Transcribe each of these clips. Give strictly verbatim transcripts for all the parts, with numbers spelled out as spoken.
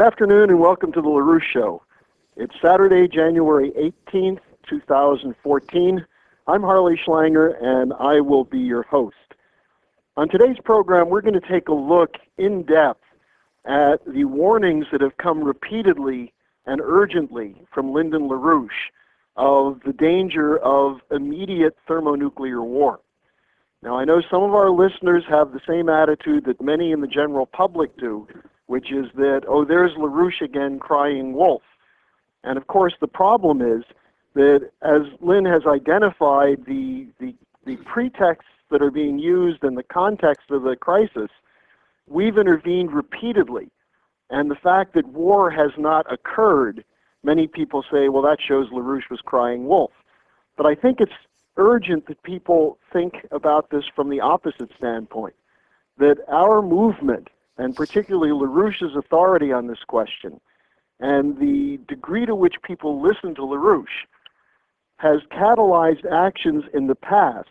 afternoon and welcome to the LaRouche Show. It's Saturday, January eighteenth, two thousand fourteen. I'm Harley Schlanger and I will be your host. On today's program, we're going to take a look in depth at the warnings that have come repeatedly and urgently from Lyndon LaRouche of the danger of immediate thermonuclear war. Now, I know some of our listeners have the same attitude that many in the general public do, which is that, oh, there's LaRouche again crying wolf. And of course, the problem is that as Lynn has identified the, the, the pretexts that are being used in the context of the crisis, we've intervened repeatedly. And the fact that war has not occurred, many people say, well, that shows LaRouche was crying wolf. But I think it's urgent that people think about this from the opposite standpoint, that our movement, and particularly LaRouche's authority on this question, and the degree to which people listen to LaRouche, has catalyzed actions in the past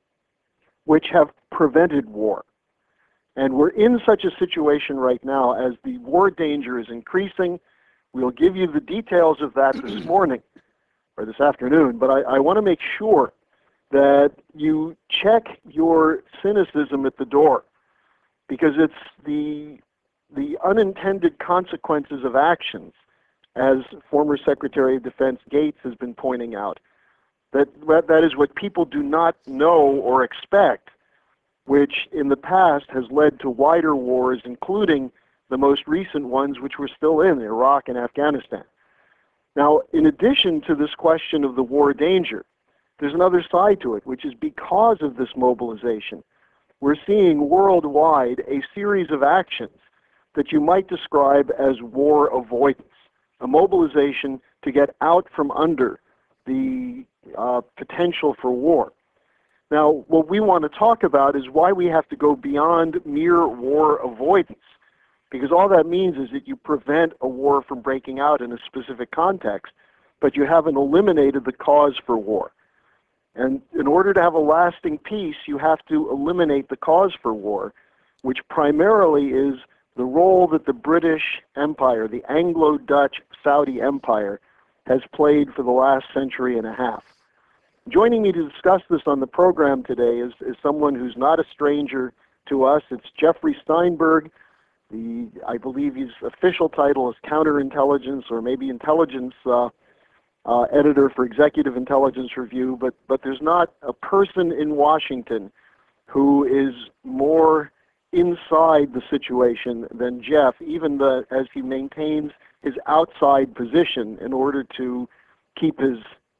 which have prevented war. And we're in such a situation right now as the war danger is increasing. We'll give you the details of that this morning, or this afternoon, but I, I want to make sure that you check your cynicism at the door, because it's the, the unintended consequences of actions, as former Secretary of Defense Gates has been pointing out, that, that is what people do not know or expect, which in the past has led to wider wars, including the most recent ones, which we're still in, Iraq and Afghanistan. Now, in addition to this question of the war danger, there's another side to it, which is because of this mobilization, we're seeing worldwide a series of actions that you might describe as war avoidance, a mobilization to get out from under the uh, potential for war. Now, what we want to talk about is why we have to go beyond mere war avoidance, because all that means is that you prevent a war from breaking out in a specific context, but you haven't eliminated the cause for war. And in order to have a lasting peace, you have to eliminate the cause for war, which primarily is the role that the British Empire, the Anglo-Dutch Saudi Empire, has played for the last century and a half. Joining me to discuss this on the program today is, is someone who's not a stranger to us. It's Jeffrey Steinberg. The, I believe his official title is Counterintelligence or maybe Intelligence uh, Uh, editor for Executive Intelligence Review, but, but there's not a person in Washington who is more inside the situation than Jeff, even the, as he maintains his outside position in order to keep his,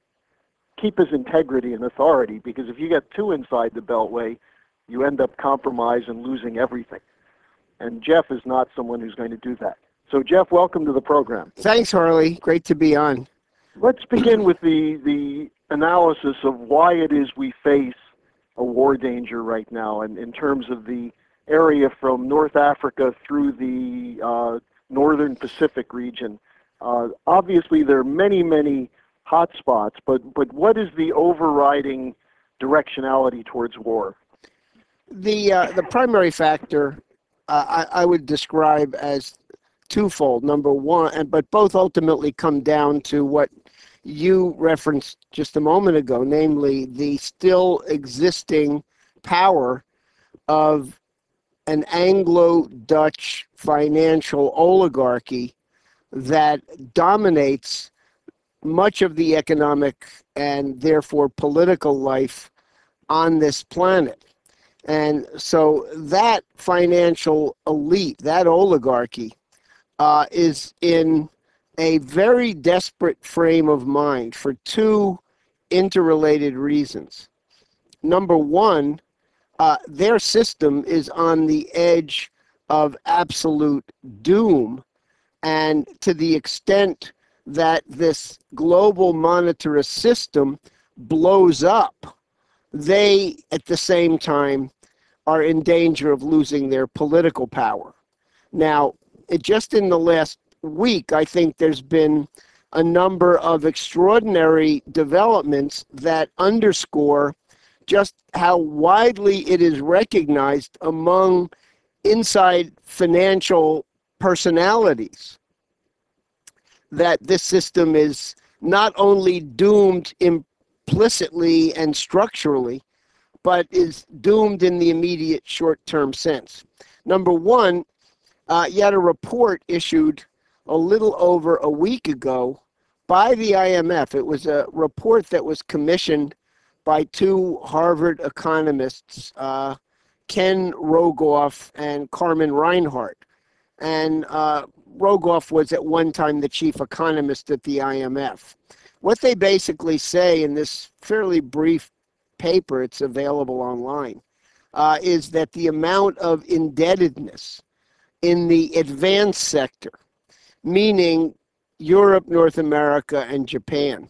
keep his integrity and authority, because if you get too inside the Beltway, you end up compromising and losing everything. And Jeff is not someone who's going to do that. So Jeff, welcome to the program. Thanks, Harley. Great to be on. Let's begin with the, the analysis of why it is we face a war danger right now, and in terms of the area from North Africa through the uh, northern Pacific region. Uh, obviously, there are many, many hot spots, but, but what is the overriding directionality towards war? The, uh, the primary factor uh, I, I would describe as twofold. Number one, and but both ultimately come down to what you referenced just a moment ago, namely the still existing power of an Anglo-Dutch financial oligarchy that dominates much of the economic and therefore political life on this planet. And so that financial elite, that oligarchy, Uh, is in a very desperate frame of mind for two interrelated reasons. Number one, uh, their system is on the edge of absolute doom, and to the extent that this global monetarist system blows up, they, at the same time, are in danger of losing their political power. Now, it, just in the last week, I think there's been a number of extraordinary developments that underscore just how widely it is recognized among inside financial personalities that this system is not only doomed implicitly and structurally, but is doomed in the immediate short-term sense. Number one, uh, you had a report issued a little over a week ago by the I M F. It was a report that was commissioned by two Harvard economists, uh, Ken Rogoff and Carmen Reinhart. And uh, Rogoff was at one time the chief economist at the I M F. What they basically say in this fairly brief paper, it's available online, uh, is that the amount of indebtedness in the advanced sector, meaning Europe, North America, and Japan,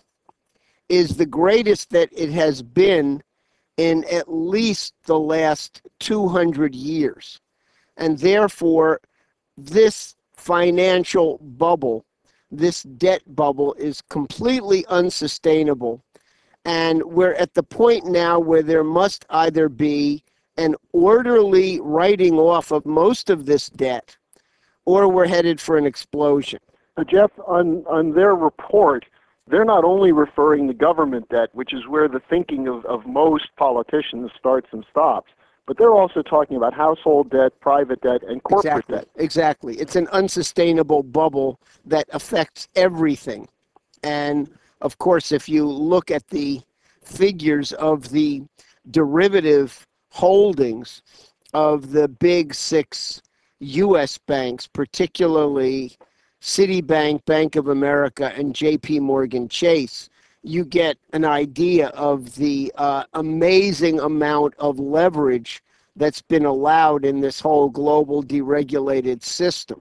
is the greatest that it has been in at least the last two hundred years. And therefore, this financial bubble, this debt bubble, is completely unsustainable. And we're at the point now where there must either be an orderly writing off of most of this debt, or we're headed for an explosion. Uh, Jeff, on, on their report, they're not only referring to government debt, which is where the thinking of, of most politicians starts and stops, but they're also talking about household debt, private debt, and corporate exactly, debt. Exactly. It's an unsustainable bubble that affects everything. And of course, if you look at the figures of the derivative holdings of the big six U S banks, particularly Citibank, Bank of America, and J P Morgan Chase, you get an idea of the uh, amazing amount of leverage that's been allowed in this whole global deregulated system.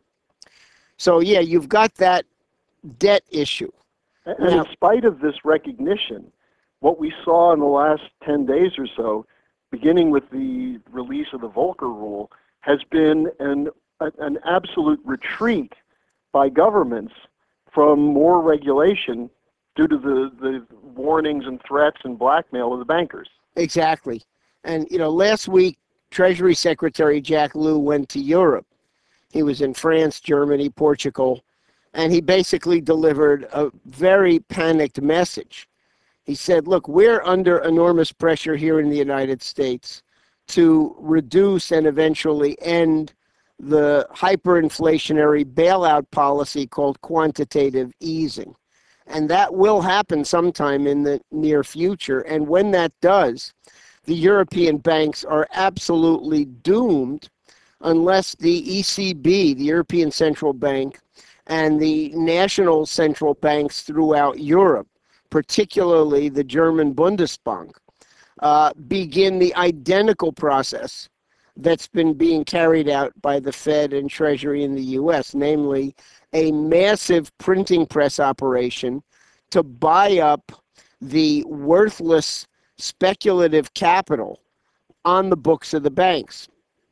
So yeah, you've got that debt issue. And Now, in spite of this recognition, what we saw in the last ten days or so, beginning with the release of the Volcker Rule, has been an, an absolute retreat by governments from more regulation due to the, the warnings and threats and blackmail of the bankers. Exactly. And, you know, last week, Treasury Secretary Jack Lew went to Europe. He was in France, Germany, Portugal, and he basically delivered a very panicked message. He said, look, we're under enormous pressure here in the United States to reduce and eventually end the hyperinflationary bailout policy called quantitative easing. And that will happen sometime in the near future. And when that does, the European banks are absolutely doomed unless the E C B, the European Central Bank, and the national central banks throughout Europe, particularly the German Bundesbank, uh, begin the identical process that's been being carried out by the Fed and Treasury in the U S, namely a massive printing press operation to buy up the worthless speculative capital on the books of the banks.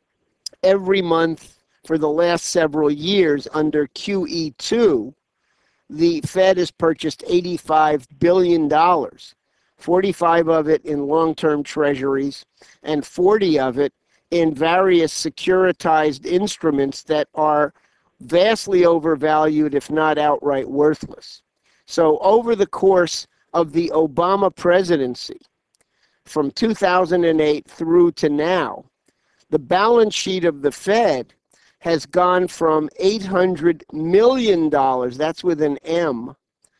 Every month for the last several years under Q E two, the Fed has purchased eighty-five billion dollars, forty-five of it in long-term treasuries and forty of it in various securitized instruments that are vastly overvalued, if not outright worthless. So over the course of the Obama presidency, from two thousand eight through to now, the balance sheet of the Fed has gone from eight hundred million dollars, that's with an M,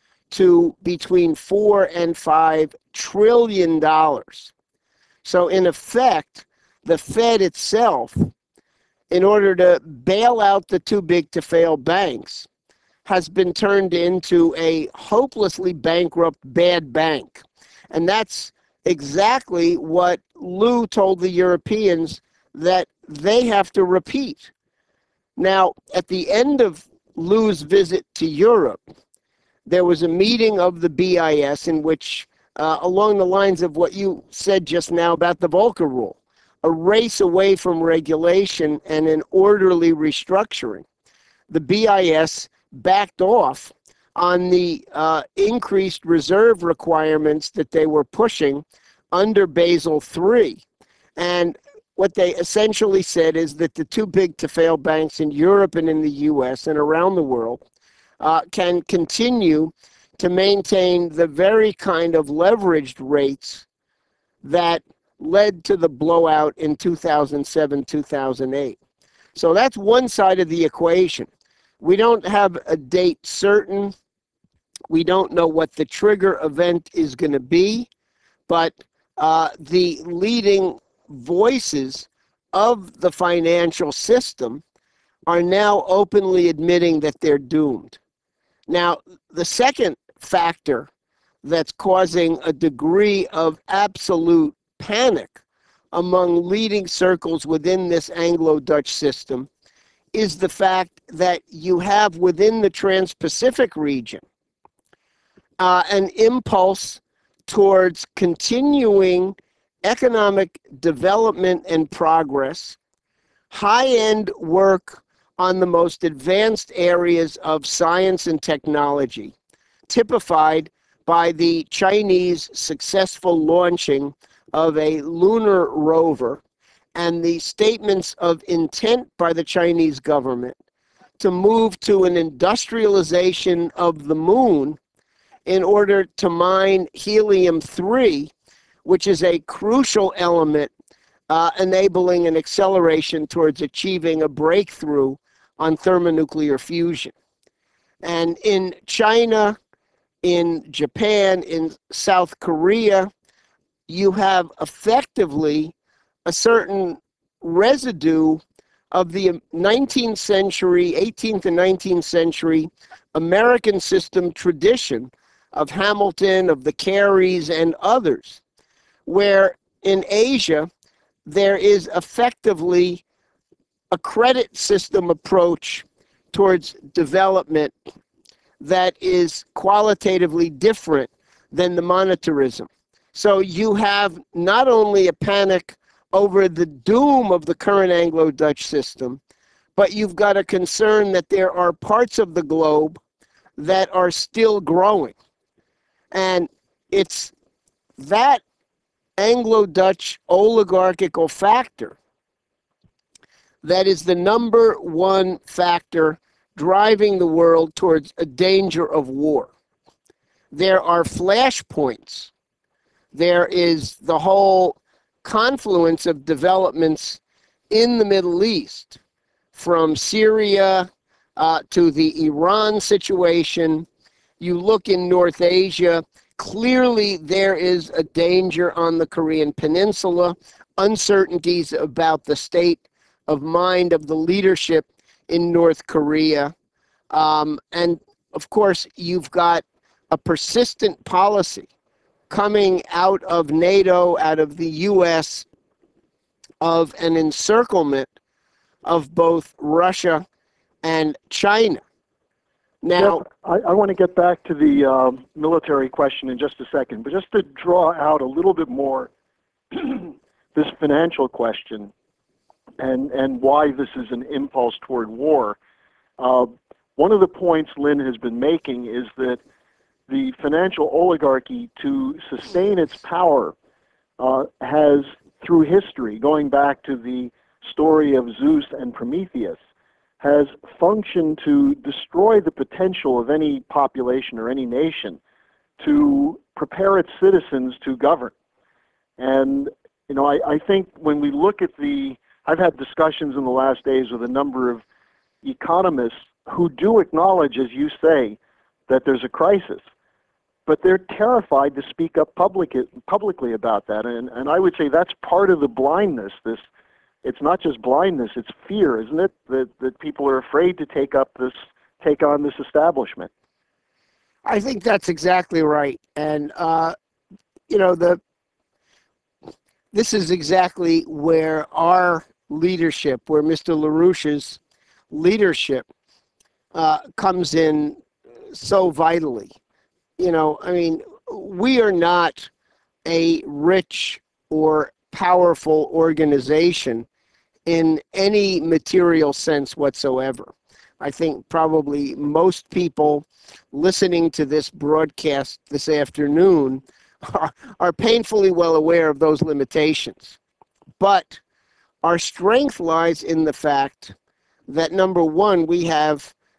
to between four and five trillion dollars. So in effect, the Fed itself, in order to bail out the too big to fail banks, has been turned into a hopelessly bankrupt bad bank. And that's exactly what Lew told the Europeans that they have to repeat. Now, at the end of Lew's visit to Europe, there was a meeting of the B I S in which, uh, along the lines of what you said just now about the Volcker Rule, a race away from regulation and an orderly restructuring, the B I S backed off on the uh, increased reserve requirements that they were pushing under Basel three. And what they essentially said is that the too big to fail banks in Europe and in the U S and around the world uh, can continue to maintain the very kind of leveraged rates that led to the blowout in two thousand seven, two thousand eight. So that's one side of the equation. We don't have a date certain. We don't know what the trigger event is going to be, but uh, the leading voices of the financial system are now openly admitting that they're doomed. Now, the second factor that's causing a degree of absolute panic among leading circles within this Anglo-Dutch system is the fact that you have within the Trans-Pacific region uh, an impulse towards continuing economic development and progress, high-end work on the most advanced areas of science and technology, typified by the Chinese successful launching of a lunar rover and the statements of intent by the Chinese government to move to an industrialization of the moon in order to mine helium three, which is a crucial element uh, enabling an acceleration towards achieving a breakthrough on thermonuclear fusion. And in China, in Japan, in South Korea, you have effectively a certain residue of the nineteenth century, eighteenth and nineteenth century American system tradition of Hamilton, of the Careys, and others, where in Asia there is effectively a credit system approach towards development that is qualitatively different than the monetarism. So you have not only a panic over the doom of the current Anglo-Dutch system, but you've got a concern that there are parts of the globe that are still growing. And it's that Anglo-Dutch oligarchical factor that is the number one factor driving the world towards a danger of war. There are flashpoints. There is the whole confluence of developments in the Middle East, from Syria uh, to the Iran situation. You look in North Asia, clearly there is a danger on the Korean Peninsula, uncertainties about the state of mind of the leadership in North Korea. Um, and of course, you've got a persistent policy coming out of NATO, out of the U S, of an encirclement of both Russia and China. Now, Jeff, I, I want to get back to the uh, military question in just a second, but just to draw out a little bit more this financial question and, and why this is an impulse toward war. Uh, one of the points Lynn has been making is that the financial oligarchy, to sustain its power, uh, has, through history, going back to the story of Zeus and Prometheus, has functioned to destroy the potential of any population or any nation to prepare its citizens to govern. And, you know, I, I think when we look at the, I've had discussions in the last days with a number of economists who do acknowledge, as you say, that there's a crisis, but they're terrified to speak up public, publicly about that. And, and I would say that's part of the blindness. This, it's not just blindness, it's fear, isn't it? That, that people are afraid to take up this, take on this establishment. I think that's exactly right. And, uh, you know, the this is exactly where our leadership, where Mister LaRouche's leadership uh, comes in so vitally. You know, I mean, we are not a rich or powerful organization in any material sense whatsoever. I think probably most people listening to this broadcast this afternoon are, are painfully well aware of those limitations. But our strength lies in the fact that, number one, we have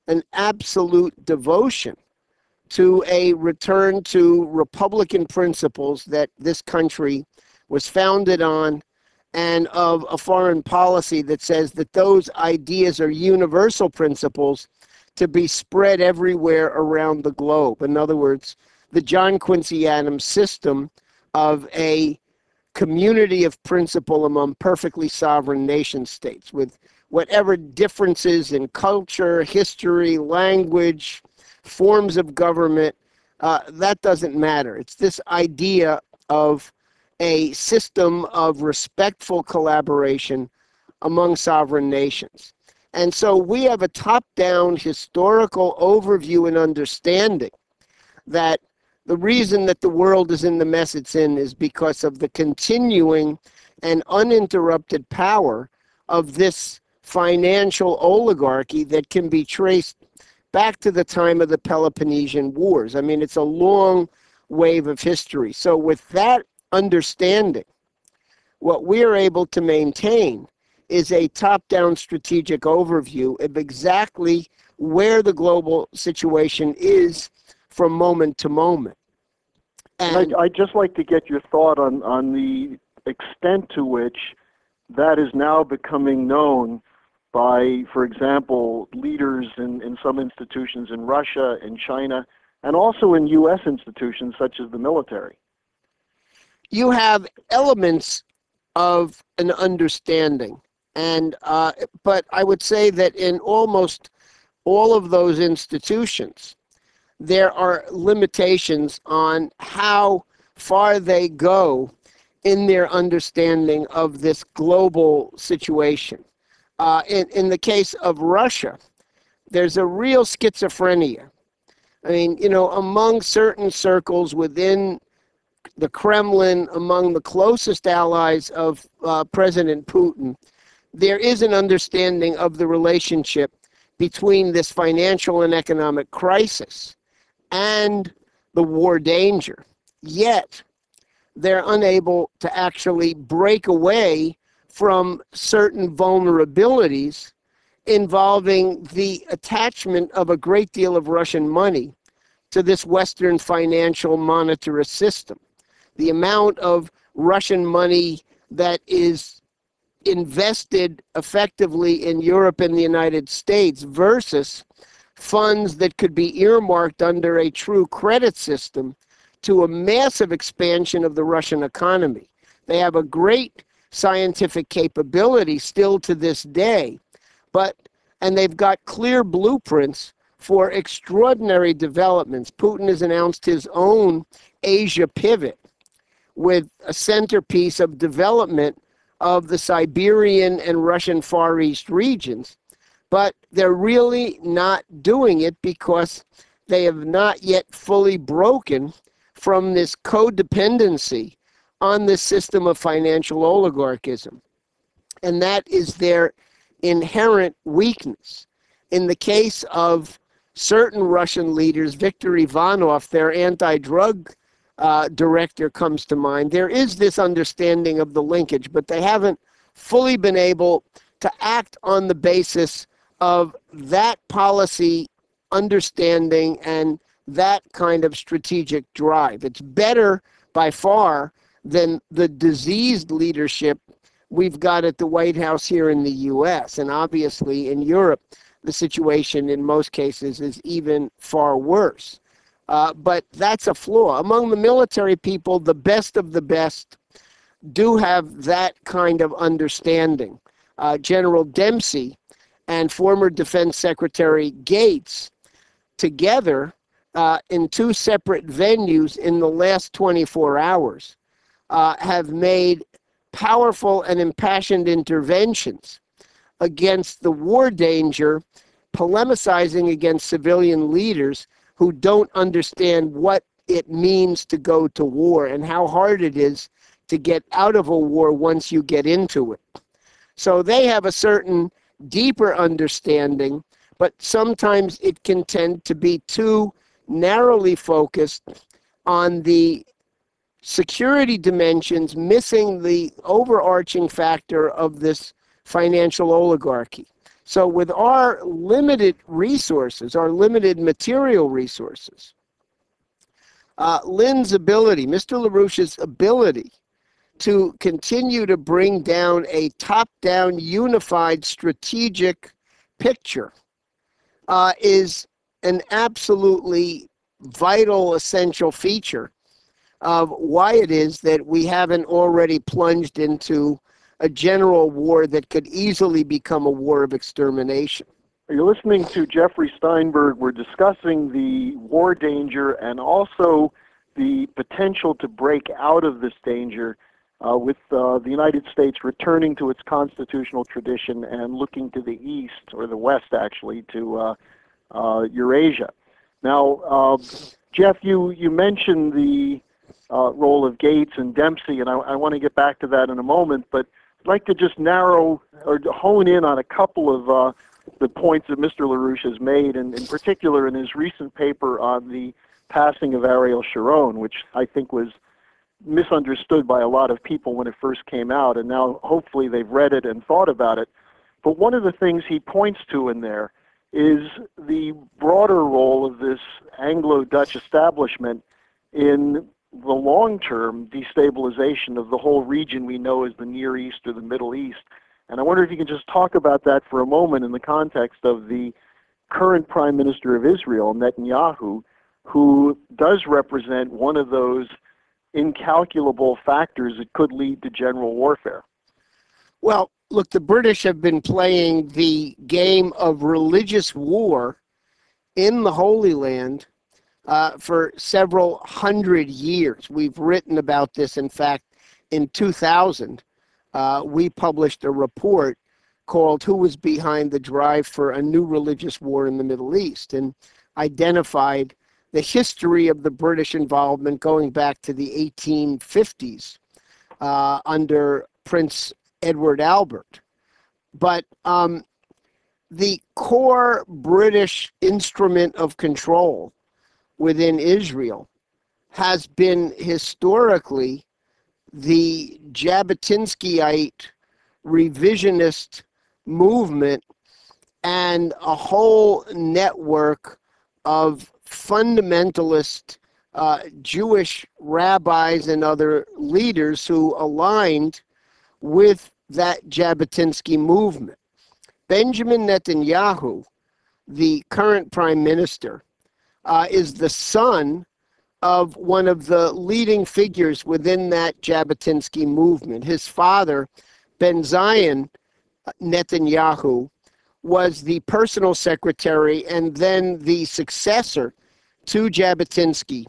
an absolute devotion to a return to Republican principles that this country was founded on, and of a foreign policy that says that those ideas are universal principles to be spread everywhere around the globe. In other words, the John Quincy Adams system of a community of principle among perfectly sovereign nation states with whatever differences in culture, history, language, forms of government, uh, that doesn't matter. It's this idea of a system of respectful collaboration among sovereign nations. And so we have a top-down historical overview and understanding that the reason that the world is in the mess it's in is because of the continuing and uninterrupted power of this financial oligarchy that can be traced back to the time of the Peloponnesian Wars. I mean, it's a long wave of history. So with that understanding, what we are able to maintain is a top-down strategic overview of exactly where the global situation is from moment to moment. And I'd, I'd just like to get your thought on, on the extent to which that is now becoming known by, for example, leaders in, in some institutions in Russia and China, and also in U S institutions such as the military. You have elements of an understanding, and uh, but I would say that in almost all of those institutions, there are limitations on how far they go in their understanding of this global situation. Uh, in, in the case of Russia, there's a real schizophrenia. I mean, you know, among certain circles within the Kremlin, among the closest allies of uh, President Putin, there is an understanding of the relationship between this financial and economic crisis and the war danger. Yet, they're unable to actually break away from certain vulnerabilities involving the attachment of a great deal of Russian money to this Western financial monetarist system. The amount of Russian money that is invested effectively in Europe and the United States versus funds that could be earmarked under a true credit system to a massive expansion of the Russian economy. They have a great scientific capability still to this day, but and they've got clear blueprints for extraordinary developments. Putin has announced his own Asia pivot with a centerpiece of development of the Siberian and Russian Far East regions. But they're really not doing it because they have not yet fully broken from this codependency on this system of financial oligarchism. And that is their inherent weakness. In the case of certain Russian leaders, Viktor Ivanov, their anti-drug uh, director, comes to mind. There is this understanding of the linkage, but they haven't fully been able to act on the basis of that policy understanding and that kind of strategic drive. It's better by far than the diseased leadership we've got at the White House here in the U S. And obviously in Europe, the situation in most cases is even far worse. Uh, but that's a flaw. Among the military people, the best of the best do have that kind of understanding. Uh, General Dempsey and former Defense Secretary Gates together uh, in two separate venues in the last twenty-four hours uh, have made powerful and impassioned interventions against the war danger, polemicizing against civilian leaders who don't understand what it means to go to war and how hard it is to get out of a war once you get into it. So they have a certain deeper understanding, but sometimes it can tend to be too narrowly focused on the security dimensions, missing the overarching factor of this financial oligarchy. So with our limited resources, our limited material resources, uh, Lynn's ability, Mister LaRouche's ability to continue to bring down a top-down, unified, strategic picture uh, is an absolutely vital, essential feature of why it is that we haven't already plunged into a general war that could easily become a war of extermination. You're listening to Jeffrey Steinberg. We're discussing the war danger and also the potential to break out of this danger uh, with uh, the United States returning to its constitutional tradition and looking to the east, or the west actually, to uh, uh, Eurasia. Now, uh, Jeff, you, you mentioned the uh, role of Gates and Dempsey, and I, I want to get back to that in a moment, but I'd like to just narrow or hone in on a couple of uh, the points that Mister LaRouche has made, and in particular in his recent paper on the passing of Ariel Sharon, which I think was misunderstood by a lot of people when it first came out, and now hopefully they've read it and thought about it. But one of the things he points to in there is the broader role of this Anglo-Dutch establishment in the long-term destabilization of the whole region we know as the Near East or the Middle East. And I wonder if you can just talk about that for a moment in the context of the current Prime Minister of Israel, Netanyahu, who does represent one of those incalculable factors that could lead to general warfare. Well, look, the British have been playing the game of religious war in the Holy Land uh, for several hundred years. We've written about this. In fact, in two thousand, uh, we published a report called Who Was Behind the Drive for a New Religious War in the Middle East, and identified the history of the British involvement going back to the eighteen fifties uh, under Prince Edward Albert. But um, the core British instrument of control within Israel has been historically the Jabotinskyite revisionist movement and a whole network of fundamentalist uh, Jewish rabbis and other leaders who aligned with that Jabotinsky movement. Benjamin Netanyahu, the current prime minister, uh, is the son of one of the leading figures within that Jabotinsky movement. His father, Ben Zion Netanyahu, was the personal secretary and then the successor to Jabotinsky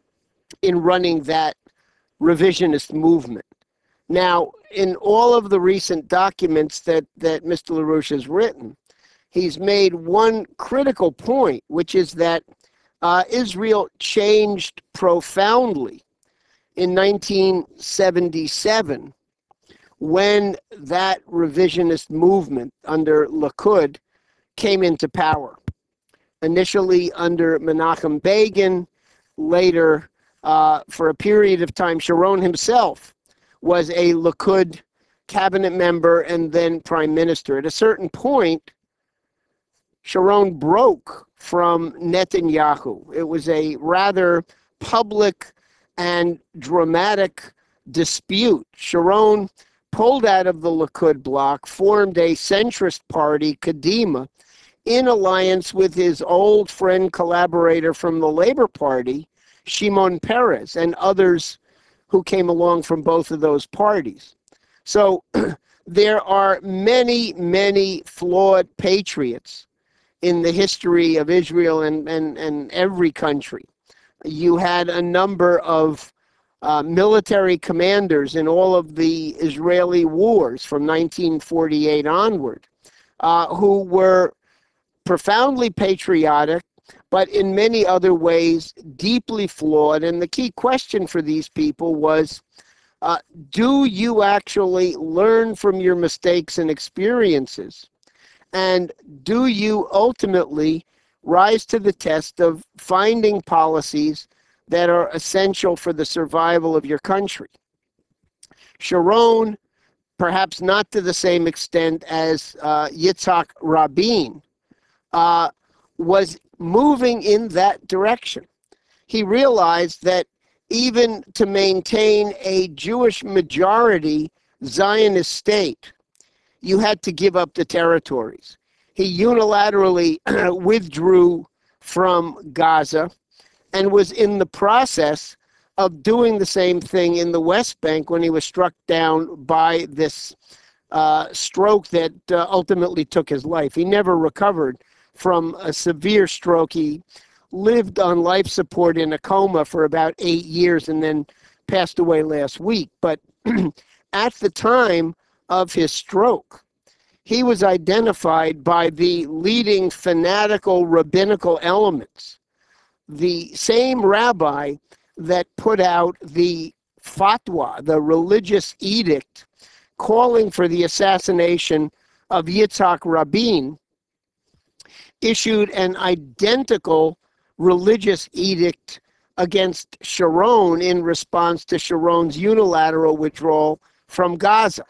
in running that revisionist movement. Now, in all of the recent documents that, that Mister LaRouche has written, he's made one critical point, which is that uh, Israel changed profoundly in nineteen seventy-seven when that revisionist movement under Likud came into power. Initially under Menachem Begin, later uh, for a period of time, Sharon himself was a Likud cabinet member and then prime minister. At a certain point, Sharon broke from Netanyahu. It was a rather public and dramatic dispute. Sharon pulled out of the Likud bloc, formed a centrist party, Kadima, in alliance with his old friend collaborator from the Labor Party, Shimon Peres, and others who came along from both of those parties. So there are many, many flawed patriots in the history of Israel and, and, and every country. You had a number of uh, military commanders in all of the Israeli wars from nineteen forty-eight onward uh, who were profoundly patriotic, but in many other ways deeply flawed. And the key question for these people was, uh, do you actually learn from your mistakes and experiences? And do you ultimately rise to the test of finding policies that are essential for the survival of your country? Sharon perhaps not to the same extent as uh, Yitzhak Rabin, uh, was moving in that direction. He realized that even to maintain a Jewish majority Zionist state, you had to give up the territories. He unilaterally withdrew from Gaza and was in the process of doing the same thing in the West Bank when he was struck down by this uh, stroke that uh, ultimately took his life. He never recovered from a severe stroke. He lived on life support in a coma for about eight years and then passed away last week. But at the time of his stroke, he was identified by the leading fanatical rabbinical elements. The same rabbi that put out the fatwa, the religious edict, calling for the assassination of Yitzhak Rabin, issued an identical religious edict against Sharon in response to Sharon's unilateral withdrawal from Gaza.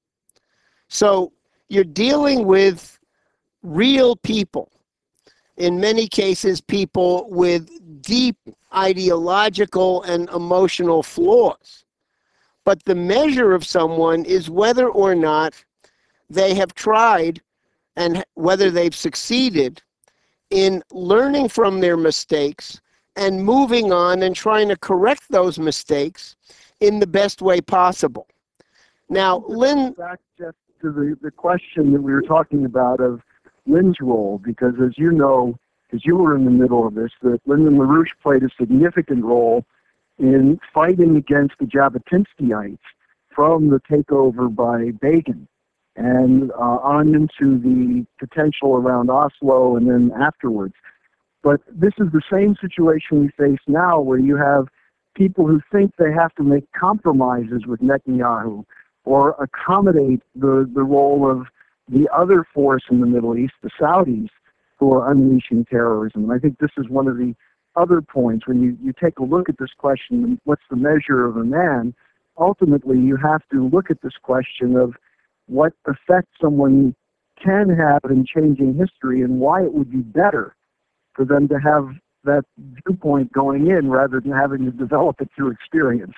So you're dealing with real people, in many cases people with deep ideological and emotional flaws. But the measure of someone is whether or not they have tried and whether they've succeeded in learning from their mistakes and moving on and trying to correct those mistakes in the best way possible. Now, Lynn... Back just to the, the question that we were talking about of Lynn's role, because as you know, because you were in the middle of this, that Lyndon LaRouche played a significant role in fighting against the Jabotinskyites from the takeover by Begin and uh, on into the potential around Oslo and then afterwards. But this is the same situation we face now, where you have people who think they have to make compromises with Netanyahu or accommodate the, the role of the other force in the Middle East, the Saudis, who are unleashing terrorism. And I think this is one of the other points. When you, you take a look at this question, what's the measure of a man, ultimately you have to look at this question of what effect someone can have in changing history and why it would be better for them to have that viewpoint going in rather than having to develop it through experience.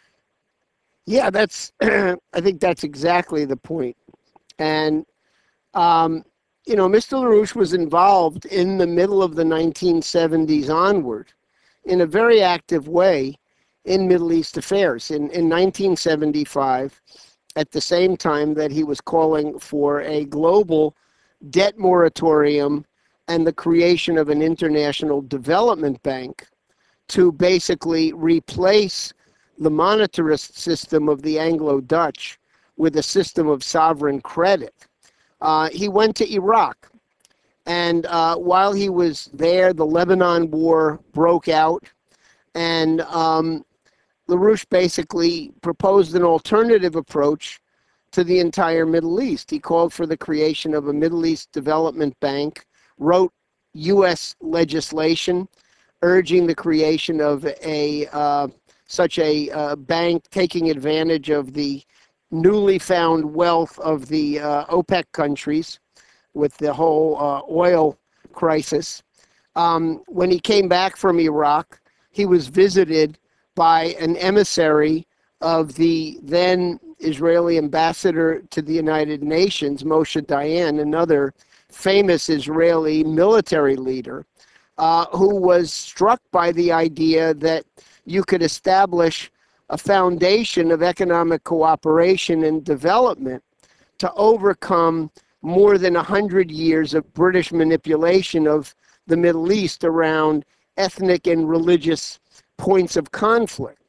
Yeah, that's, I think that's exactly the point. And, um, you know, Mister LaRouche was involved in the middle of the nineteen seventies onward in a very active way in Middle East affairs. In, in nineteen seventy-five, at the same time that he was calling for a global debt moratorium and the creation of an international development bank to basically replace the monetarist system of the Anglo-Dutch with a system of sovereign credit. Uh, he went to Iraq, and uh, while he was there, the Lebanon War broke out, and um, LaRouche basically proposed an alternative approach to the entire Middle East. He called for the creation of a Middle East Development Bank, wrote U S legislation urging the creation of a uh, such a uh, bank, taking advantage of the newly found wealth of the uh, OPEC countries with the whole uh, oil crisis. Um, when he came back from Iraq, he was visited by an emissary of the then Israeli ambassador to the United Nations, Moshe Dayan, another famous Israeli military leader, uh, who was struck by the idea that you could establish a foundation of economic cooperation and development to overcome more than one hundred years of British manipulation of the Middle East around ethnic and religious points of conflict.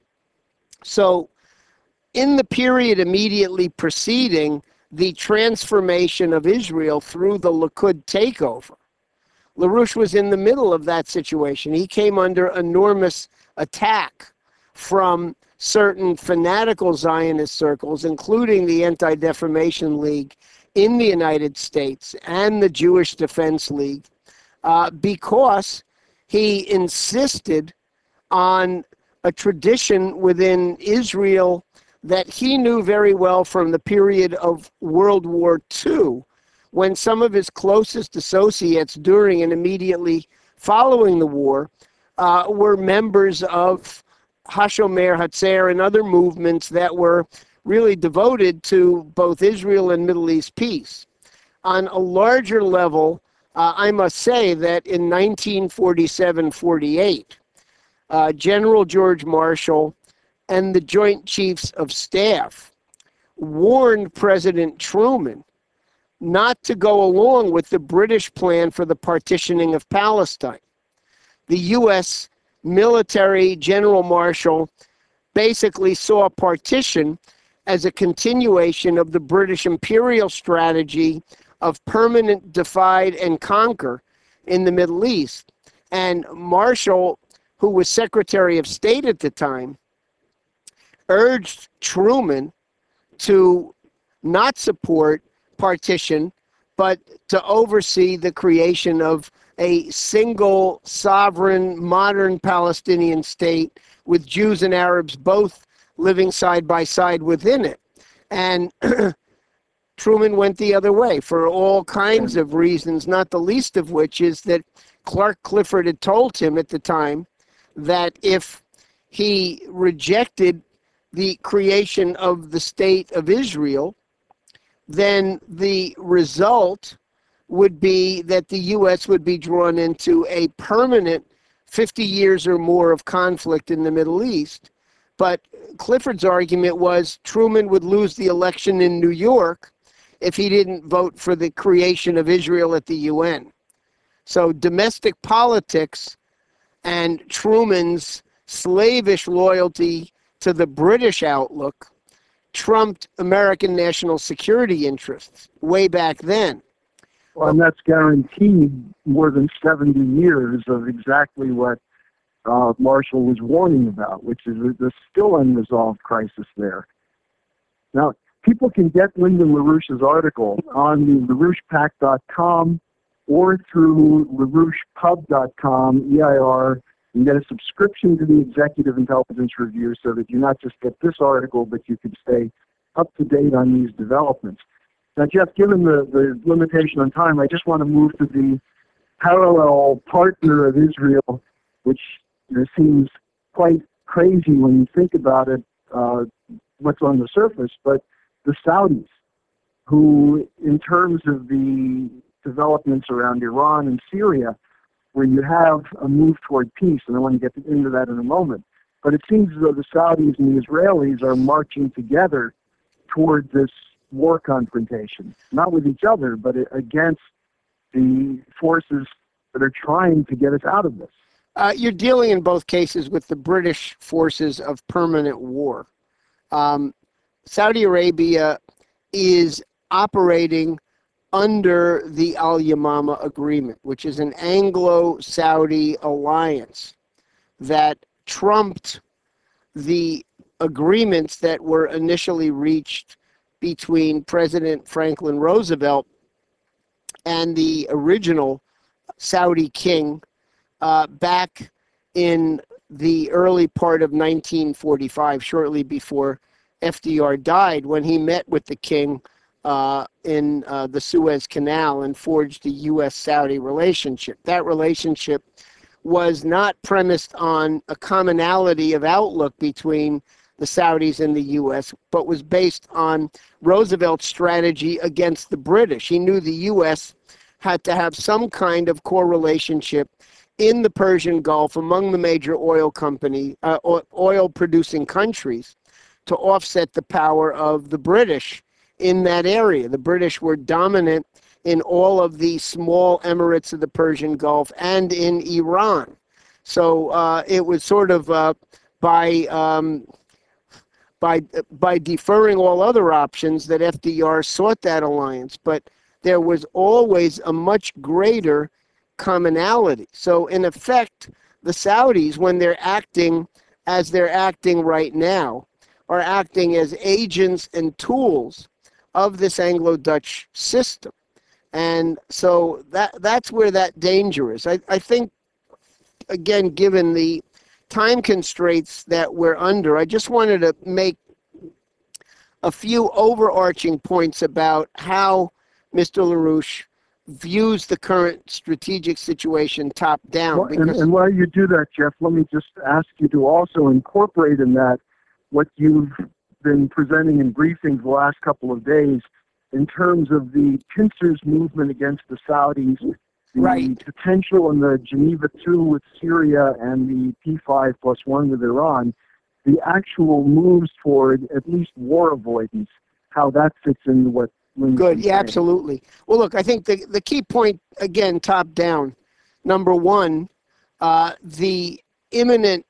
So in the period immediately preceding the transformation of Israel through the Likud takeover, LaRouche was in the middle of that situation. He came under enormous attack from certain fanatical Zionist circles, including the Anti-Defamation League in the United States and the Jewish Defense League, uh, because he insisted on a tradition within Israel that he knew very well from the period of World War Two, when some of his closest associates during and immediately following the war uh, were members of Hashomer Hatzair and other movements that were really devoted to both Israel and Middle East peace. On a larger level, uh, I must say that in nineteen forty-seven forty-eight, uh, General George Marshall and the Joint Chiefs of Staff warned President Truman not to go along with the British plan for the partitioning of Palestine. The U S military, General Marshall, basically saw partition as a continuation of the British imperial strategy of permanent divide and conquer in the Middle East. And Marshall, who was Secretary of State at the time, urged Truman to not support partition, but to oversee the creation of a single sovereign modern Palestinian state with Jews and Arabs both living side by side within it. And Truman went the other way for all kinds of reasons, not the least of which is that Clark Clifford had told him at the time that if he rejected the creation of the state of Israel, then the result would be that the U S would be drawn into a permanent fifty years or more of conflict in the Middle East. But Clifford's argument was Truman would lose the election in New York if he didn't vote for the creation of Israel at the U N. So domestic politics and Truman's slavish loyalty to the British outlook trumped American national security interests way back then. Well, and that's guaranteed more than seventy years of exactly what uh, Marshall was warning about, which is the still unresolved crisis there. Now, people can get Lyndon LaRouche's article on the LaRouche Pack dot com or through LaRouche Pub dot com, E I R. You can get a subscription to the Executive Intelligence Review so that you not just get this article, but you can stay up to date on these developments. Now, Jeff, given the, the limitation on time, I just want to move to the parallel partner of Israel, which you know, seems quite crazy when you think about it, uh, what's on the surface, but the Saudis, who, in terms of the developments around Iran and Syria, where you have a move toward peace, and I want to get into that in a moment, but it seems as though the Saudis and the Israelis are marching together toward this war confrontation, not with each other, but against the forces that are trying to get us out of this. Uh, you're dealing in both cases with the British forces of permanent war. Um, Saudi Arabia is operating under the Al-Yamama Agreement, which is an Anglo-Saudi alliance that trumped the agreements that were initially reached between President Franklin Roosevelt and the original Saudi king uh, back in the early part of nineteen forty-five, shortly before F D R died, when he met with the king uh, in uh, the Suez Canal and forged the U S Saudi relationship. That relationship was not premised on a commonality of outlook between the Saudis and the U S, but was based on Roosevelt's strategy against the British. He knew the U S had to have some kind of core relationship in the Persian Gulf among the major oil company, uh, oil-producing countries to offset the power of the British in that area. The British were dominant in all of the small emirates of the Persian Gulf and in Iran. So uh, it was sort of uh, by... Um, by by deferring all other options that F D R sought that alliance, but there was always a much greater commonality. So in effect, the Saudis, when they're acting as they're acting right now, are acting as agents and tools of this Anglo-Dutch system. And so that that's where that danger is. I, I think, again, given the time constraints that we're under, I just wanted to make a few overarching points about how Mister LaRouche views the current strategic situation top down. Well, and, Because and while you do that, Jeff, let me just ask you to also incorporate in that what you've been presenting in briefings the last couple of days in terms of the pincers movement against the Saudis, the Right. potential in the Geneva two with Syria and the P five plus one with Iran, the actual moves toward at least war avoidance, how that fits into what Lynn's Good. been Yeah, saying. absolutely. Well, look, I think the, the key point, again, top down, number one, uh, the imminent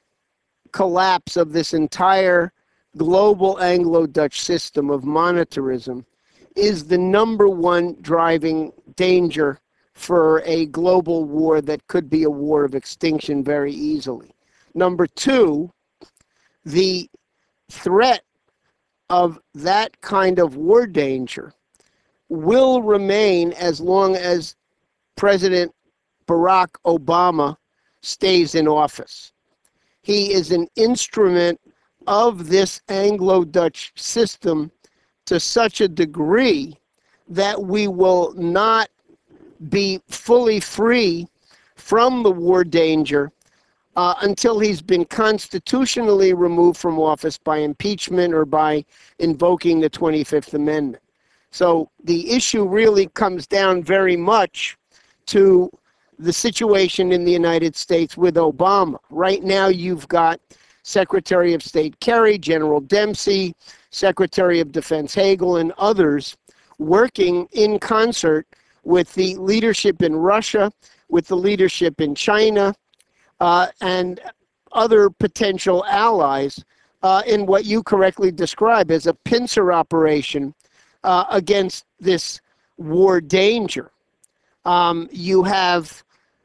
collapse of this entire global Anglo-Dutch system of monetarism is the number one driving danger for a global war that could be a war of extinction very easily. Number two, the threat of that kind of war danger will remain as long as President Barack Obama stays in office. He is an instrument of this Anglo-Dutch system to such a degree that we will not be fully free from the war danger uh, until he's been constitutionally removed from office by impeachment or by invoking the twenty-fifth Amendment. So the issue really comes down very much to the situation in the United States with Obama. Right now, you've got Secretary of State Kerry, General Dempsey, Secretary of Defense Hagel, and others working in concert with the leadership in Russia, with the leadership in China, uh, and other potential allies uh, in what you correctly describe as a pincer operation uh, against this war danger. Um, you have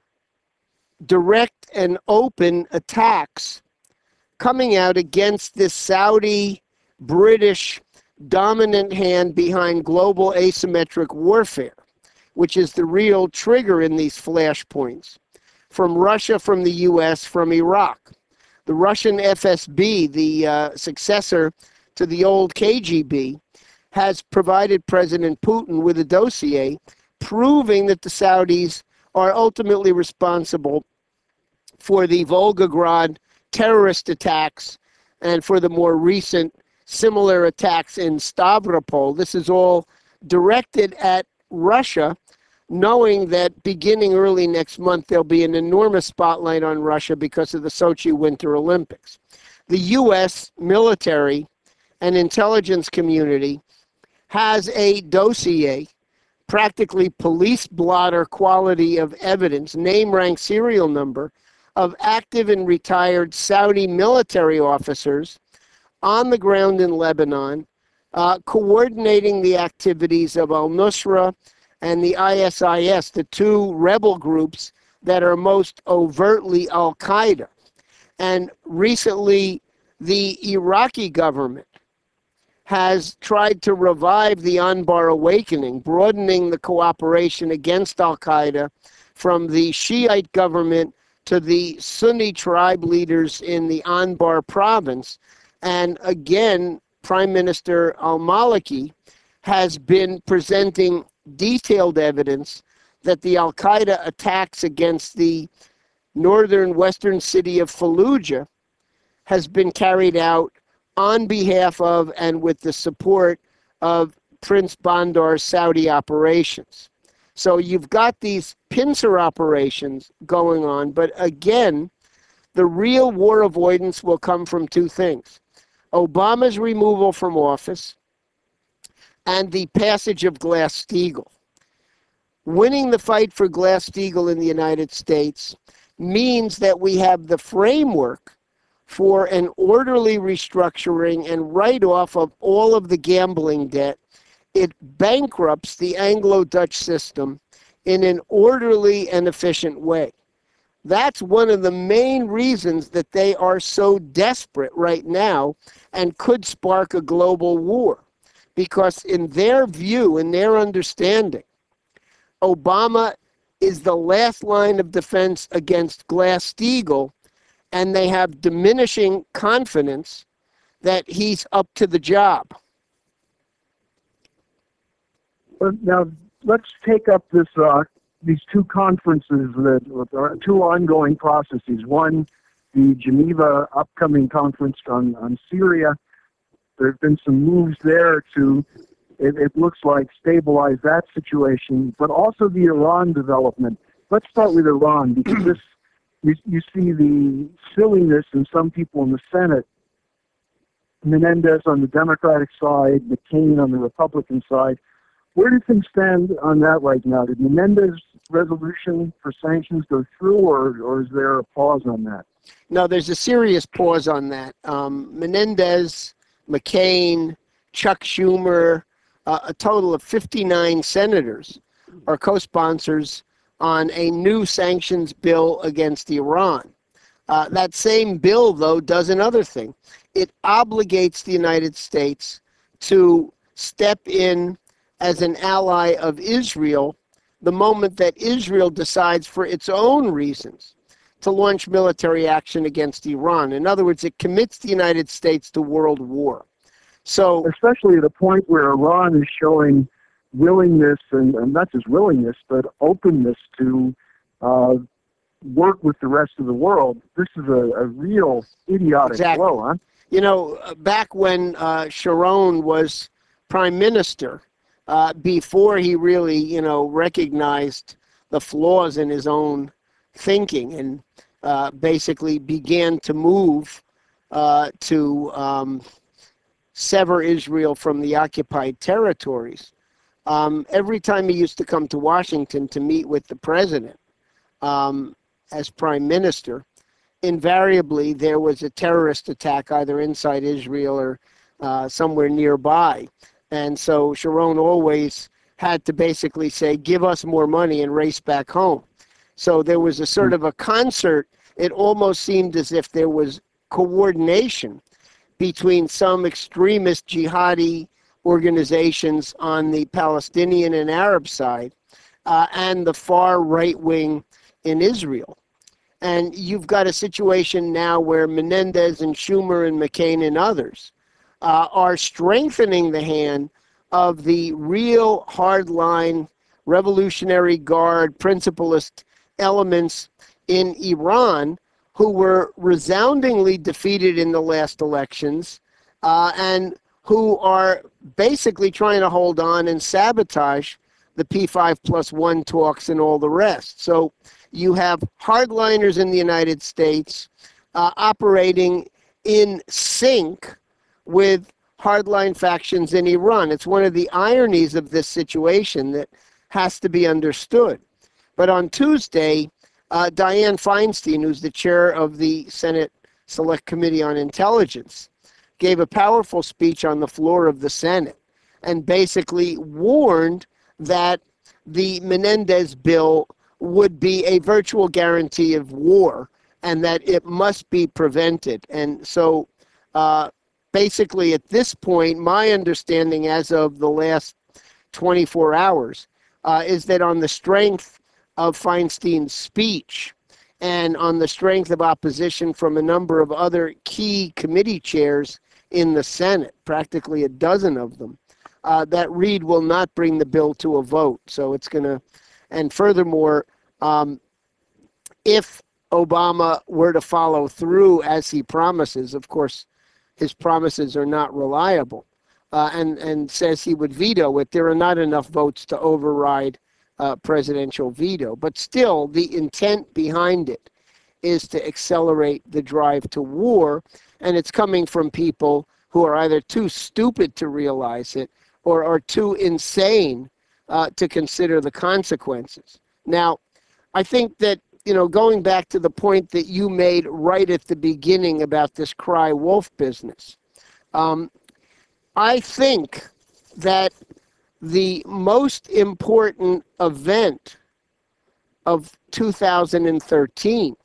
direct and open attacks coming out against this Saudi British dominant hand behind global asymmetric warfare, which is the real trigger in these flashpoints, from Russia, from the U S, from Iraq. The Russian F S B, the uh, successor to the old K G B, has provided President Putin with a dossier proving that the Saudis are ultimately responsible for the Volgograd terrorist attacks and for the more recent similar attacks in Stavropol. This is all directed at Russia, knowing that beginning early next month, there'll be an enormous spotlight on Russia because of the Sochi Winter Olympics. The U S military and intelligence community has a dossier, practically police blotter quality of evidence, name, rank, serial number, of active and retired Saudi military officers on the ground in Lebanon, uh, coordinating the activities of al-Nusra and the I S I S, the two rebel groups that are most overtly al-Qaeda. And recently, the Iraqi government has tried to revive the Anbar awakening, broadening the cooperation against al-Qaeda from the Shiite government to the Sunni tribe leaders in the Anbar province. And again, Prime Minister al-Maliki has been presenting detailed evidence that the al-Qaeda attacks against the northern western city of Fallujah has been carried out on behalf of and with the support of Prince Bandar's Saudi operations. So you've got these pincer operations going on, but again, the real war avoidance will come from two things: Obama's removal from office and the passage of Glass-Steagall. Winning the fight for Glass-Steagall in the United States means that we have the framework for an orderly restructuring and write-off of all of the gambling debt. It bankrupts the Anglo-Dutch system in an orderly and efficient way. That's one of the main reasons that they are so desperate right now and could spark a global war. Because in their view, in their understanding, Obama is the last line of defense against Glass-Steagall, and they have diminishing confidence that he's up to the job. But now let's take up this uh, these two conferences that are two ongoing processes. One, the Geneva upcoming conference on, on Syria. There have been some moves there to, it, it looks like, stabilize that situation, but also the Iran development. Let's start with Iran, because this you, you see the silliness in some people in the Senate. Menendez on the Democratic side, McCain on the Republican side. Where do things stand on that right now? Did Menendez's resolution for sanctions go through, or, or is there a pause on that? No, there's a serious pause on that. Um, Menendez, McCain, Chuck Schumer, uh, a total of fifty-nine senators are co-sponsors on a new sanctions bill against Iran. Uh, that same bill, though, does another thing. It obligates the United States to step in as an ally of Israel the moment that Israel decides for its own reasons to launch military action against Iran. In other words, it commits the United States to world war. So, especially at a point where Iran is showing willingness, and, and not just willingness, but openness to uh, work with the rest of the world. This is a, a real idiotic exactly. blow, huh? You know, back when uh, Sharon was prime minister, uh, before he really, you know, recognized the flaws in his own thinking and uh, basically began to move uh, to um, sever Israel from the occupied territories. Um, every time he used to come to Washington to meet with the president um, as prime minister, invariably there was a terrorist attack either inside Israel or uh, somewhere nearby. And so Sharon always had to basically say, give us more money and race back home. So there was a sort of a concert. It almost seemed as if there was coordination between some extremist jihadi organizations on the Palestinian and Arab side uh, and the far right wing in Israel. And you've got a situation now where Menendez and Schumer and McCain and others uh, are strengthening the hand of the real hardline Revolutionary Guard principalist elements in Iran who were resoundingly defeated in the last elections uh, and who are basically trying to hold on and sabotage the P five plus one talks and all the rest. So you have hardliners in the United States uh, operating in sync with hardline factions in Iran. It's one of the ironies of this situation that has to be understood. But on Tuesday, uh, Dianne Feinstein, who's the chair of the Senate Select Committee on Intelligence, gave a powerful speech on the floor of the Senate and basically warned that the Menendez bill would be a virtual guarantee of war and that it must be prevented. And so uh, basically at this point, my understanding as of the last twenty-four hours uh, is that on the strength of Feinstein's speech and on the strength of opposition from a number of other key committee chairs in the Senate, practically a dozen of them, uh, that Reid will not bring the bill to a vote. So it's going to, and furthermore, um, if Obama were to follow through as he promises, of course, his promises are not reliable, uh, and, and says he would veto it, there are not enough votes to override uh, presidential veto. But still, the intent behind it is to accelerate the drive to war, and it's coming from people who are either too stupid to realize it or are too insane uh, to consider the consequences. Now, I think that, you know, going back to the point that you made right at the beginning about this cry wolf business, um, I think that the most important event of two thousand thirteen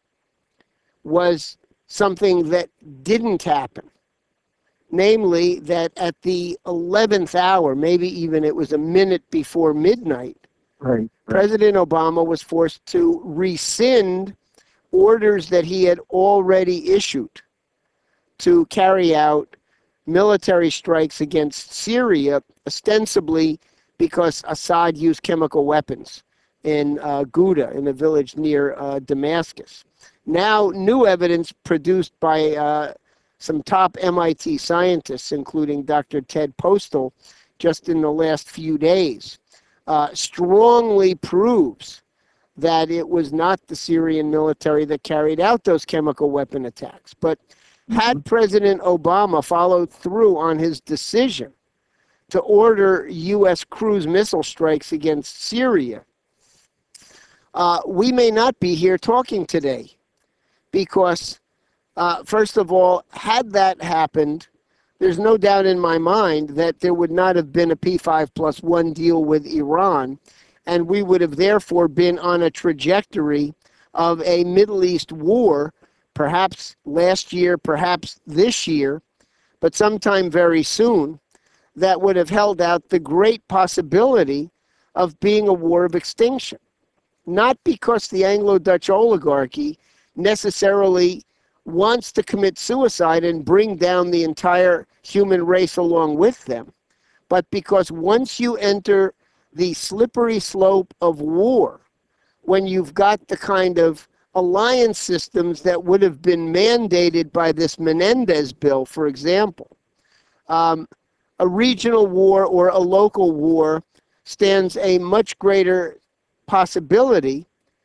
was something that didn't happen. Namely, that at the eleventh hour, maybe even it was a minute before midnight, Right, right. President Obama was forced to rescind orders that he had already issued to carry out military strikes against Syria, ostensibly because Assad used chemical weapons in uh, Ghouta, in a village near uh, Damascus. Now, new evidence produced by uh, some top M I T scientists, including Doctor Ted Postel, just in the last few days, uh, strongly proves that it was not the Syrian military that carried out those chemical weapon attacks. But had President Obama followed through on his decision to order U S cruise missile strikes against Syria, uh, we may not be here talking today. Because, uh, first of all, had that happened, there's no doubt in my mind that there would not have been a P five plus one deal with Iran, and we would have therefore been on a trajectory of a Middle East war, perhaps last year, perhaps this year, but sometime very soon, that would have held out the great possibility of being a war of extinction. Not because the Anglo-Dutch oligarchy necessarily wants to commit suicide and bring down the entire human race along with them, but because once you enter the slippery slope of war, when you've got the kind of alliance systems that would have been mandated by this Menendez bill, for example, um, a regional war or a local war stands a much greater possibility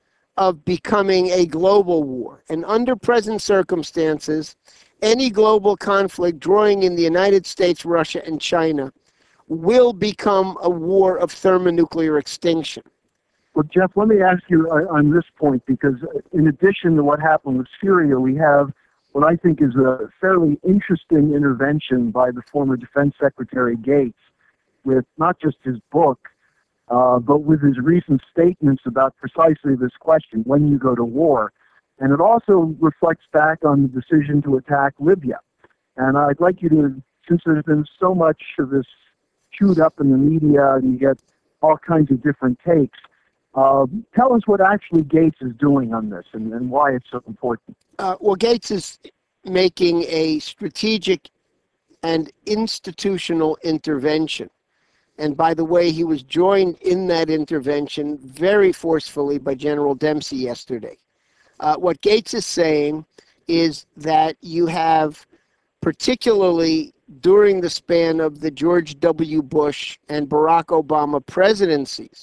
of becoming a global war. And under present circumstances, any global conflict drawing in the United States, Russia, and China will become a war of thermonuclear extinction. Well, Jeff, let me ask you uh, on this point, because in addition to what happened with Syria, we have what I think is a fairly interesting intervention by the former Defense Secretary Gates with not just his book, Uh, but with his recent statements about precisely this question, when you go to war. And it also reflects back on the decision to attack Libya. And I'd like you to, since there's been so much of this chewed up in the media and you get all kinds of different takes, uh, tell us what actually Gates is doing on this and, and why it's so important. Uh, well, Gates is making a strategic and institutional intervention. And by the way, he was joined in that intervention very forcefully by General Dempsey yesterday. Uh, what Gates is saying is that you have, particularly during the span of the George W. Bush and Barack Obama presidencies,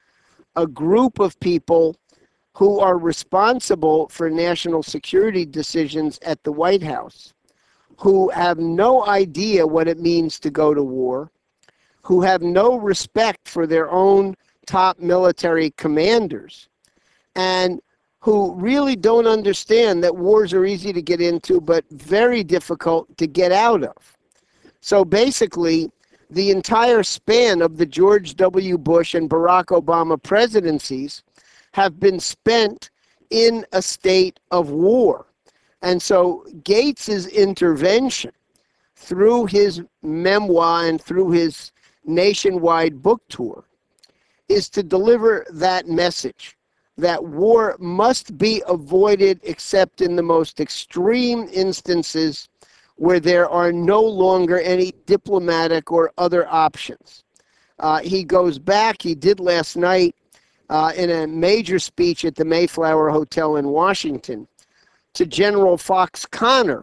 a group of people who are responsible for national security decisions at the White House, who have no idea what it means to go to war, who have no respect for their own top military commanders, and who really don't understand that wars are easy to get into but very difficult to get out of. So basically, the entire span of the George W. Bush and Barack Obama presidencies have been spent in a state of war. And so Gates's intervention through his memoir and through his nationwide book tour is to deliver that message, that war must be avoided except in the most extreme instances where there are no longer any diplomatic or other options. Uh, he goes back, he did last night uh, in a major speech at the Mayflower Hotel in Washington, to General Fox Connor,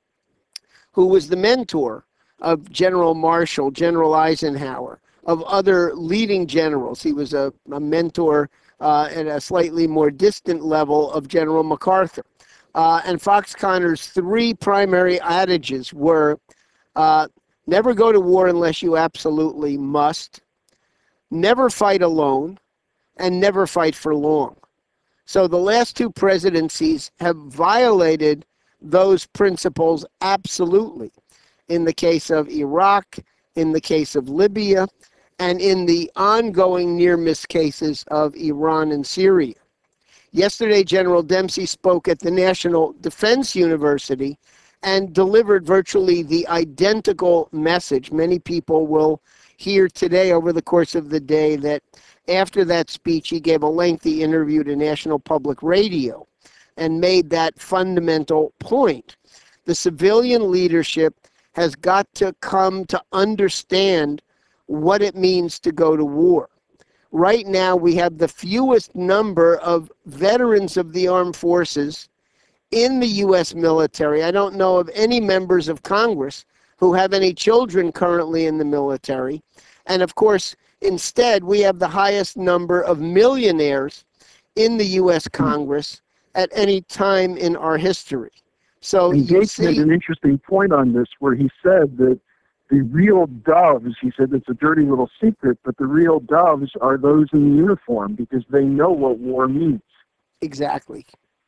who was the mentor of General Marshall, General Eisenhower, of other leading generals. He was a, a mentor uh, at a slightly more distant level of General MacArthur. Uh, and Fox Connor's three primary adages were, uh, never go to war unless you absolutely must, never fight alone, and never fight for long. So the last two presidencies have violated those principles absolutely. In the case of Iraq, in the case of Libya, and in the ongoing near-miss cases of Iran and Syria. Yesterday, General Dempsey spoke at the National Defense University and delivered virtually the identical message. Many people will hear today over the course of the day that after that speech, he gave a lengthy interview to National Public Radio and made that fundamental point. The civilian leadership has got to come to understand what it means to go to war. Right now, we have the fewest number of veterans of the armed forces in the U S military. I don't know of any members of Congress who have any children currently in the military. And of course, instead, we have the highest number of millionaires in the U S Congress at any time in our history. So and you Gates see, made an interesting point on this where he said that the real doves, he said it's a dirty little secret, but the real doves are those in uniform because they know what war means. exactly.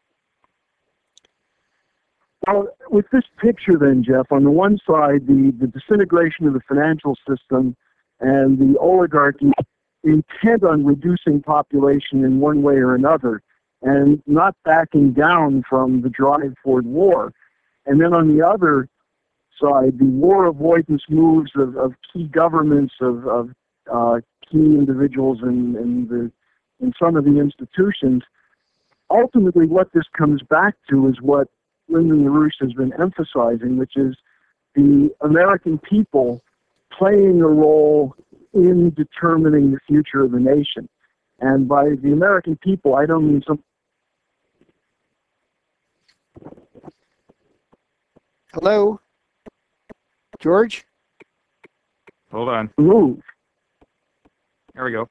Well, with this picture then, Jeff, on the one side, the, the disintegration of the financial system and the oligarchy intent on reducing population in one way or another and not backing down from the drive toward war. And then on the other side, the war avoidance moves of, of key governments, of, of uh, key individuals in, in, the, in some of the institutions. Ultimately, what this comes back to is what Lyndon LaRouche has been emphasizing, which is the American people playing a role in determining the future of the nation. And by the American people, I don't mean some. Hello? George? Hold on. Move. There we go.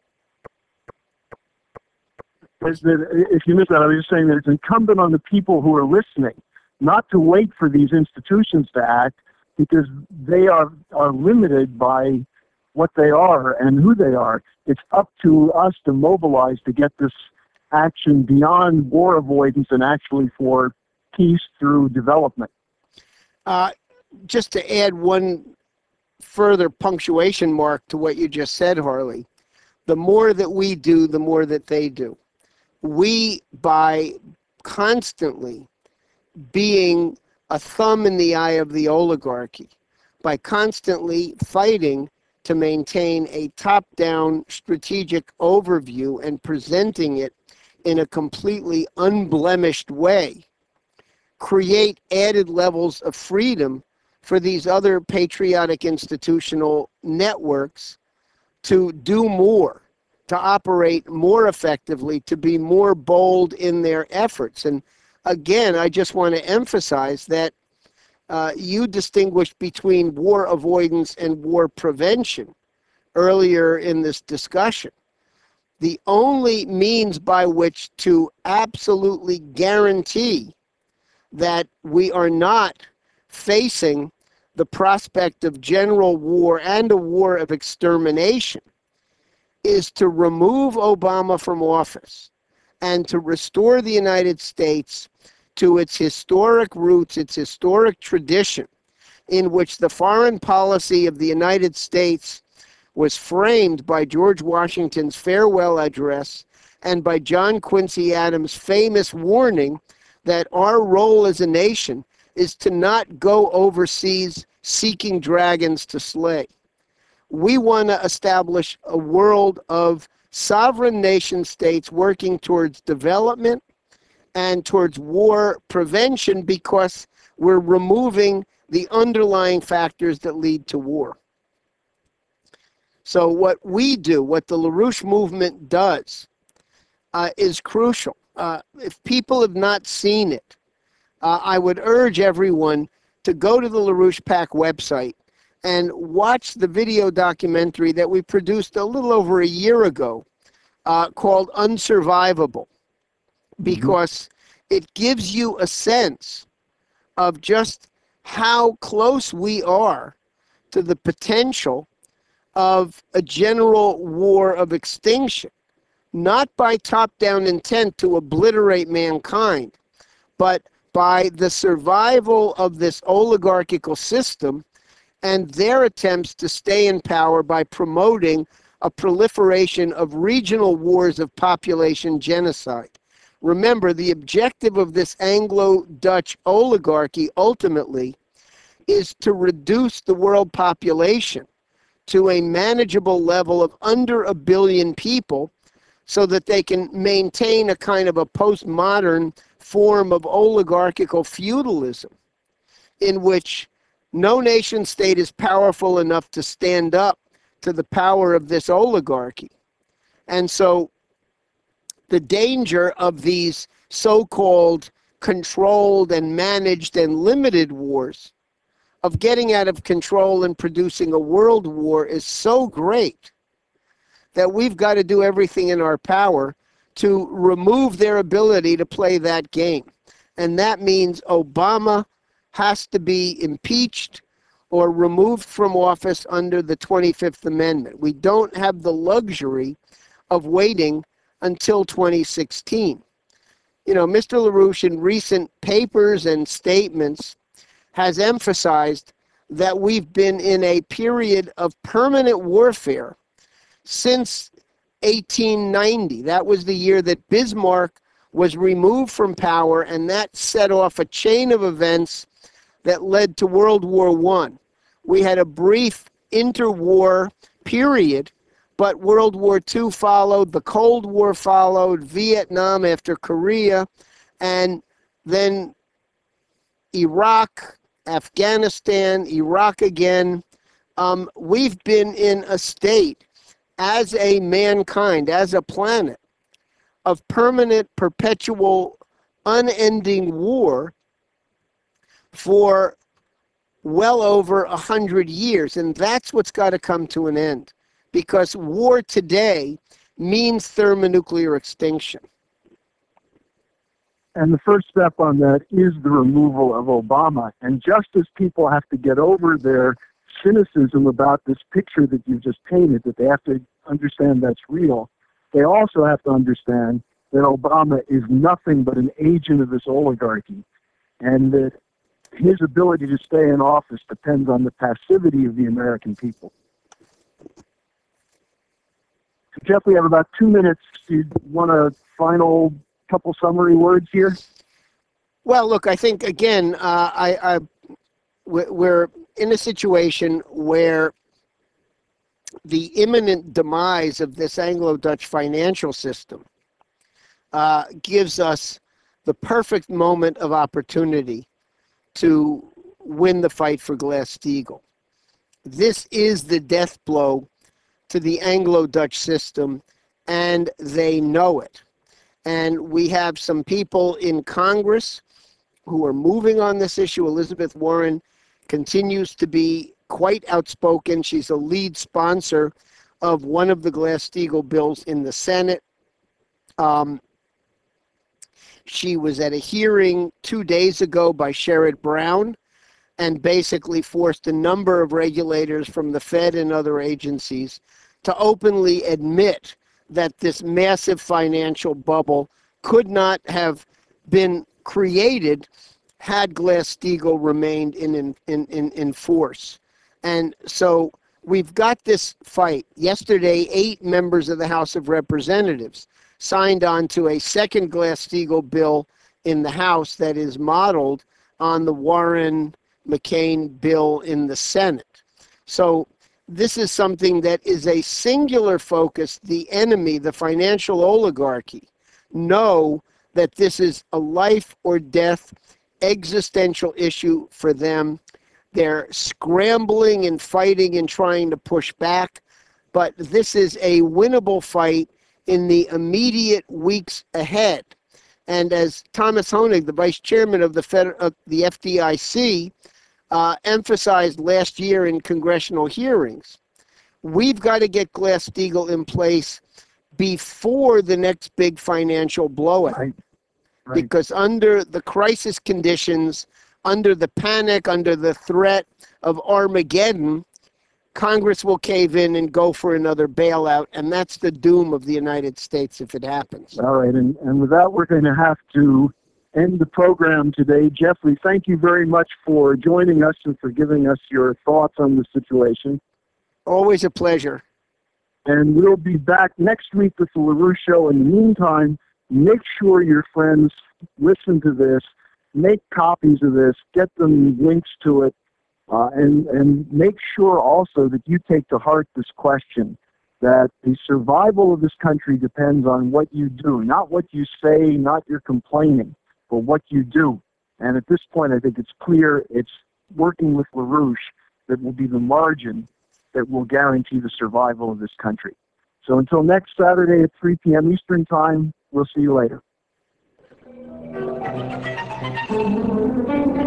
Is that, if you missed that, I was just saying that it's incumbent on the people who are listening not to wait for these institutions to act, because they are, are limited by what they are and who they are. It's up to us to mobilize to get this action beyond war avoidance and actually for peace through development. Uh, just to add one further punctuation mark to what you just said, Harley, the more that we do, the more that they do. We, by constantly being a thumb in the eye of the oligarchy, by constantly fighting to maintain a top-down strategic overview and presenting it in a completely unblemished way, create added levels of freedom for these other patriotic institutional networks to do more, to operate more effectively, to be more bold in their efforts. And again, I just want to emphasize that uh, you distinguished between war avoidance and war prevention earlier in this discussion. The only means by which to absolutely guarantee that we are not facing the prospect of general war and a war of extermination is to remove Obama from office and to restore the United States to its historic roots, its historic tradition, in which the foreign policy of the United States was framed by George Washington's farewell address and by John Quincy Adams' famous warning that our role as a nation is to not go overseas seeking dragons to slay. We want to establish a world of sovereign nation states working towards development and towards war prevention, because we're removing the underlying factors that lead to war. So what we do, what the LaRouche movement does, uh, is crucial. Uh, if people have not seen it, uh, I would urge everyone to go to the LaRouche PAC website and watch the video documentary that we produced a little over a year ago uh, called Unsurvivable, because it gives you a sense of just how close we are to the potential of a general war of extinction, not by top-down intent to obliterate mankind, but by the survival of this oligarchical system and their attempts to stay in power by promoting a proliferation of regional wars of population genocide. Remember, the objective of this Anglo-Dutch oligarchy ultimately is to reduce the world population to a manageable level of under a billion people so that they can maintain a kind of a postmodern form of oligarchical feudalism in which no nation state is powerful enough to stand up to the power of this oligarchy. And so the danger of these so-called controlled and managed and limited wars, of getting out of control and producing a world war, is so great that we've got to do everything in our power to remove their ability to play that game. And that means Obama has to be impeached or removed from office under the twenty-fifth Amendment. We don't have the luxury of waiting until twenty sixteen. You know, Mister LaRouche, in recent papers and statements, has emphasized that we've been in a period of permanent warfare since eighteen ninety. That was the year that Bismarck was removed from power, and that set off a chain of events that led to World War One. We had a brief interwar period, but World War Two followed, the Cold War followed, Vietnam after Korea, and then Iraq, Afghanistan, Iraq again. Um, we've been in a state as a mankind, as a planet, of permanent, perpetual, unending war for well over a hundred years. And that's what's got to come to an end, because war today means thermonuclear extinction. And the first step on that is the removal of Obama. And just as people have to get over their cynicism about this picture that you've just painted, that they have to understand that's real, they also have to understand that Obama is nothing but an agent of this oligarchy, and that his ability to stay in office depends on the passivity of the American people. So, Jeff, we have about two minutes. Do you want a final couple summary words here? Well, look, I think, again, uh, I, I, we're in a situation where the imminent demise of this Anglo-Dutch financial system uh, gives us the perfect moment of opportunity to win the fight for Glass-Steagall. This is the death blow to the Anglo-Dutch system, and they know it. And we have some people in Congress who are moving on this issue. Elizabeth Warren continues to be quite outspoken. She's a lead sponsor of one of the Glass-Steagall bills in the Senate. Um, she was at a hearing two days ago by Sherrod Brown and basically forced a number of regulators from the Fed and other agencies to openly admit that this massive financial bubble could not have been created had Glass-Steagall remained in, in, in, in force. And so we've got this fight. Yesterday, eight members of the House of Representatives signed on to a second Glass-Steagall bill in the House that is modeled on the Warren-McCain bill in the Senate. So this is something that is a singular focus. The enemy, the financial oligarchy, know that this is a life or death existential issue for them. They're scrambling and fighting and trying to push back, but this is a winnable fight in the immediate weeks ahead. And as Thomas Hoenig, the vice chairman of the, Fed, of the F D I C, uh, emphasized last year in congressional hearings, we've got to get Glass-Steagall in place before the next big financial blowout. Right. Right. Because under the crisis conditions, under the panic, under the threat of Armageddon, Congress will cave in and go for another bailout, and that's the doom of the United States if it happens. All right, and, and with that, we're going to have to end the program today. Jeffrey, thank you very much for joining us and for giving us your thoughts on the situation. Always a pleasure. And we'll be back next week with the LaRouche Show. In the meantime, make sure your friends listen to this, make copies of this, get them links to it, uh, and, and make sure also that you take to heart this question, that the survival of this country depends on what you do, not what you say, not your complaining, but what you do. And at this point, I think it's clear it's working with LaRouche that will be the margin that will guarantee the survival of this country. So until next Saturday at three p.m. Eastern Time, we'll see you later.